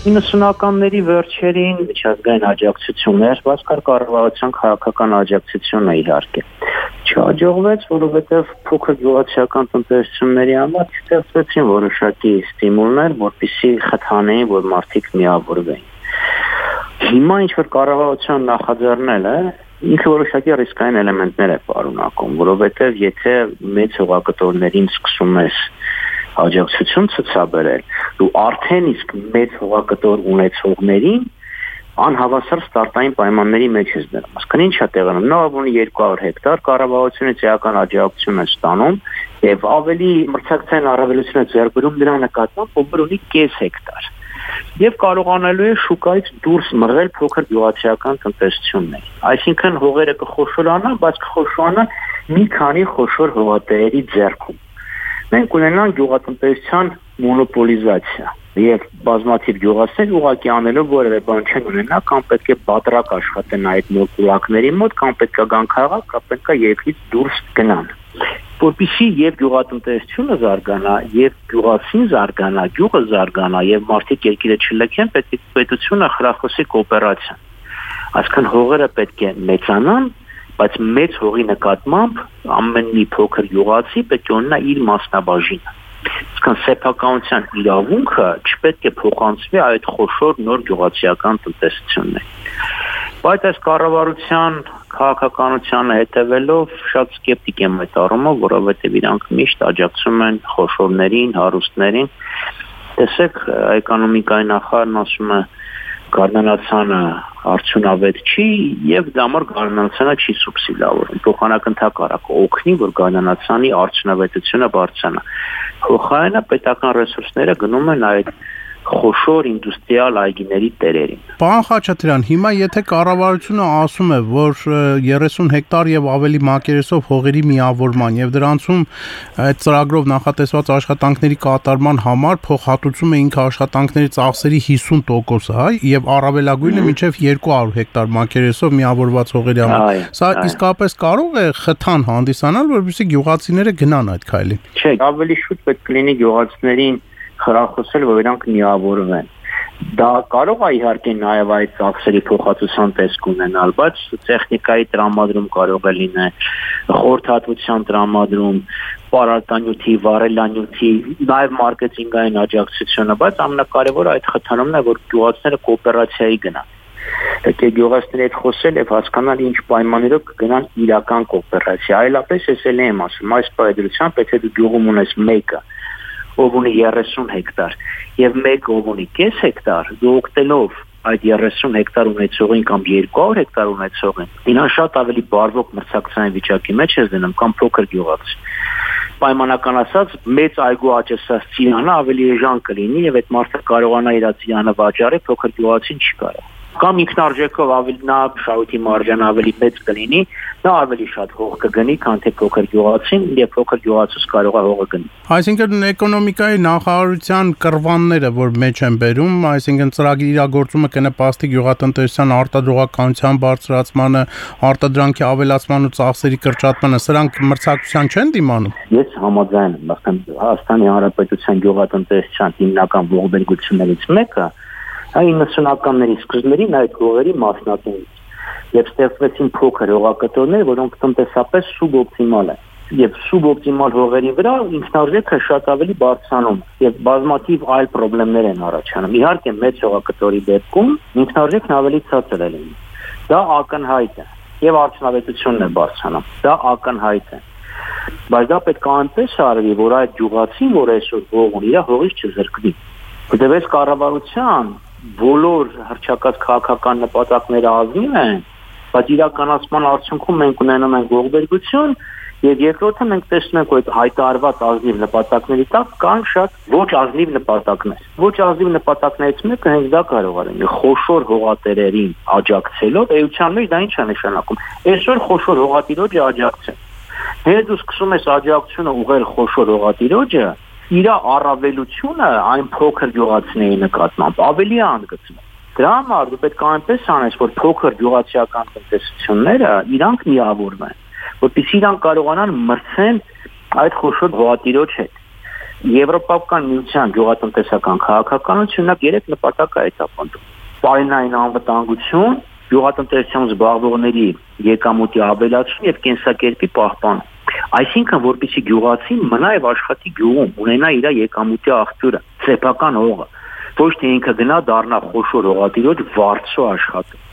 90-ականների վերջերին միջազգային աջակցություններ, բայց կար կառավարության քաղաքական աջակցությունը իհարկե։ Չհաջողվեց, որովհետև փոքր գյուղացիական տնտեսությունների համար ստեղծվեցին որոշակի ստիմուլներ, որպեսզի խթանեին, որ մարդիկ միավորվեին։ Հիմա ինչ որ կառավարության նախաձեռնել է, ինքը որոշակի ռիսկային էլեմենտներ է պարունակում, որովհետև եթե մեծ հողակտորներին սկսում ես աջակցություն ցուցաբերել, ու արդեն իսկ մեծ հողակտոր ունեցողներին անհավասար ստարտային պայմանների մեջ ես դնում։ Այսինքն ի՞նչ է տեղի ունենում։ Նա ունի 200 հեկտար, կառավարությունից էական աջակցություն է ստանում եւ ավելի մրցակցային առավելություն է ձեռք բերում դրա նկատմամբ, ով ունի կես հեկտար։ Եվ կարողանալու է շուկայից դուրս մղել փոքր գյուղացիական տնտեսություններ։ Այսինքն հողերը կխոշորանան, բայց կխոշորանան մի քանի խոշոր հողատերերի ձեռքում։ Մենք ունենանք գյուղատնտեսության մոնոպոլիզացիա եւ բազմաթիվ գյուղացիներ ուղղակի անելով որևէ բան չեն ունենա, կամ պետք է բատրակ աշխատեն այդ նոր կուլակների մոտ, կամ պետք է գան քաղաք, կամ պետք է երկրից դուրս գնան։ Որպեսզի եւ գյուղատնտեսությունը զարգանա, եւ գյուղացին զարգանա, գյուղը զարգանա եւ մարդիկ երկիրը չլքեն, պետք է պետությունը խրախուսի կոոպերացիան։ Այսինքն հողերը պետք է մեծանան, բայց մեծ հողի նկատմամբ ամեն մի փոքր գյուղացի պետք է ունենա իր մասնաբաժինը։ Այսինքն սեփականության իրավունքը չպետք է փոխանցվի այդ խոշոր նոր գյուղացիական տնտեսություններին։ Բայց այս կառավարության քաղաքականությանը հետևելով շատ սկեպտիկ եմ այդ առումով, որովհետև իրանք միշտ աջակցում են խոշորներին, հարուստներին։ Տեսեք, էկոնոմիկայի նախարարն ասում է գարնանացանը արդյունավետ չի եւ դա համար գարնանացանը չի սուբսիդավորում։ Փոխանակընթաք օգնի, որ գարնանացանի արդյունավետությունը բարձրանա։ Փոխարենը պետական ռեսուրսները գնում են այդ խոշոր ինդուստրիալ այգիների տերերին։ Պարոն Խաչատրյան, հիմա եթե կառավարությունը ասում է, որ 30 հեկտար եւ ավելի մակերեսով հողերի միավորման եւ դրանցում այդ ծրագրով նախատեսված աշխատանքների կատարման համար փոխհատուցում է ինքը աշխատանքների ծախսերի 50%-ը, հա, եւ առավելագույնը մինչեւ 200 հեկտար մակերեսով միավորված հողերի համար։ Սա իսկապես կարող է խթան հանդիսանալ, որպեսզի գյուղացիները գնան այդ քայլին։ Չէ, ավելի շուտ պետք կլինի գյուղացիներին խրախուսել, որ իրանք միավորվեն։ Դա կարող է իհարկե նաև այդ ծախսերի փոխհատուցման տեսք ունենալ, բայց տեխնիկայի տրամադրում կարող է լինել, խորհրդատվության տրամադրում, պարարտանյութի, վարելանյութի, նաև մարքեթինգային աջակցությունը, բայց ամենակարևորը այդ խթանումն է, որ գյուղացիները կոոպերացիայի գնան։ Պետք է գյուղացիների հետ խոսել եւ հասկանալ ինչ պայմաններով կգնան իրական կոոպերացիա։ Այլապես ես էլ եմ ասում, այս պայմանությամբ եթե դու գյուղում ունես մեկը, ով ունի 30 հեկտար եւ մեկ ով ունի կես հեկտար, դու օգտելով այդ 30 հեկտար ունեցողին կամ 200 հեկտար ունեցողին, իրան շատ ավելի բարվոք մրցակցային վիճակի մեջ ես դնում կամ փոքր գյուղացի։ Պայմանական ասած, մեծ այգու աճեցած ծիրանը ավելի էժան կլինի եւ այդ մարդը կարողանա իր ծիրանը վաճառել, փոքր գյուղացին չի կարող։ Կամ ինքնարժեքով ավելի նա շահույթի մարժան ավելի մեծ կլինի, նա ավելի շատ հող կգնի, քան թե փոքր գյուղացին, եւ փոքր գյուղացուց կարող է հողը գնի։ Այսինքն էկոնոմիկայի նախարարության կռվանները, որ մեջ են բերում, այսինքն ծրագրի իրագործումը կնպաստի գյուղատնտեսության արտադրողականության բարձրացմանը, արտադրանքի ավելացման ու ծախսերի կրճատմանը, սրանք մրցակցության չեն դիմանում։ Ես համաձայն եմ, Հայաստանի Հանրապետության գյուղատնտեսության հիմնական ողբերգություններից մեկը 90-ականների սկզբներին այդ հողերի մասնատումից եւ ստեղծվեցին փոքր հողակտորներ, որոնք տնտեսապես սուբօպտիմալ են։ Եվ սուբօպտիմալ հողերի վրա ինքնարժեքը շատ ավելի բարձրանում եւ բազմաթիվ այլ խնդիրներ են առաջանում։ Իհարկե մեծ հողակտորի դեպքում ինքնարժեքն ավելի ցածր է լինում։ Դա ակնհայտ է եւ արդյունավետությունն է բարձրանում։ Դա ակնհայտ է։ Բայց դա պետք է այնպես արվի, որ այդ գյուղացին, որ այսօր հող ունի, իր հողից չզրկվի։ Որտեղ կառավարության բոլոր հռչակած քաղաքական նպատակները ազնիվ են, բայց իրականացման արդյունքում մենք ունենում ենք ողբերգություն եւ երկրորդը մենք տեսնում ենք այդ հայտարարված ազնիվ նպատակների տակ կան շատ ոչ ազնիվ նպատակներ։ Ոչ ազնիվ նպատակներից մեկը հենց դա կարող է լինել խոշոր հողատերերին աջակցելով, էության մեջ դա ինչ է նշանակում։ Այսօր խոշոր հողատիրոջը աջակցել։ Հետ դու սկսում ես աջակցությունը ուղղել խոշոր հողատիրոջը, իր առավելությունը այն փոքր գյուղացիների նկատմամբ ավելի անգծում։ Դրա համար դու պետք է այնպես անես, որ փոքր գյուղացիական տնտեսությունները իրանք միավորվեն, որպեսզի իրանք կարողանան մրցեն այդ խոշոր հողատիրոջ հետ։ Եվրոպական միության գյուղատնտեսական քաղաքականությունն 3 նպատակ է հետապնդում։ Պարենային անվտանգություն, գյուղատնտեսությամբ զբաղվողների եկամուտի ավելացում եւ կենսակերպի պահպանում։ Այսինքն, որպեսզի գյուղացին մնա եւ աշխատի գյուղում, ունենա իր եկամուտի աղբյուրը, սեփական հողը, ոչ թե ինքը գնա դառնա խոշոր հողատիրոջ վարձու աշխատող։